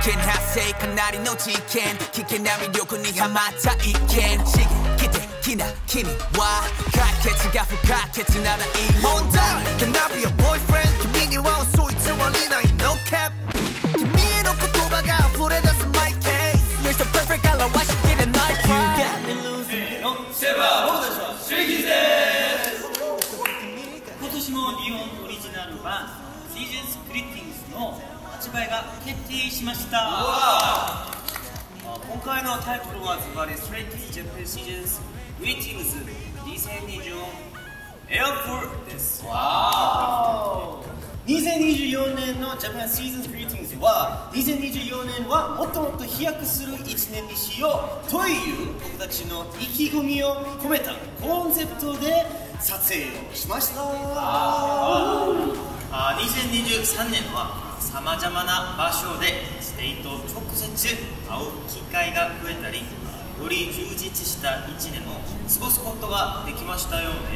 見発生かなりの事件危険な魅力にハマった一見刺激的な君は解決が不可欠ならいい問題 Can I be your boyfriend 君には嘘偽りない No cap 君への言葉が溢れ出す My case You're so perfect 表しきれない You got me losing セバ僕たちはシェイキーズです今年も日本オリジナル版シーズンスクリッティングスの発売が決定しました今回のタイトルはズバリストレイキーズジャパンシーズンスグリッティングス2024エアフォーです2024年のジャパンシーズンスグリッティングスは2024年はもっともっと飛躍する1年にしようという僕たちの意気込みを込めたコンセプトで撮影をしました2023年はさまざまな場所でステイと直接会う機会が増えたりより充実した1年を過ごすことができましたよね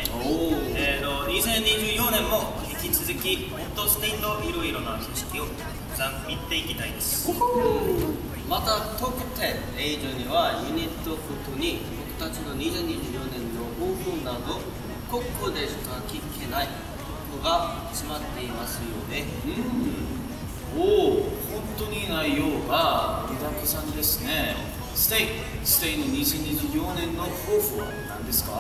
2024年も引き続きもっとステイといろいろな景色をたくさん見ていきたいですまたトーク10以上にはユニットごとに僕たちの2024年の抱負などここでしか聞けないことが詰まっていますよねおお、本当に内容が盛りだくさんですねステイの2024年の抱負は何ですか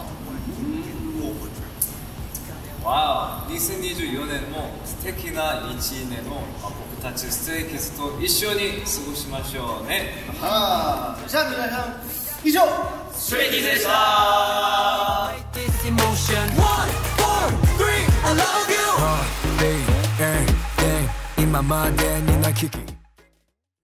わあ、2024年も素敵な1年を僕たちステイキッズと一緒に過ごしましょうねはあ、じゃあ皆さん以上ストレイキーズでした今までにない危機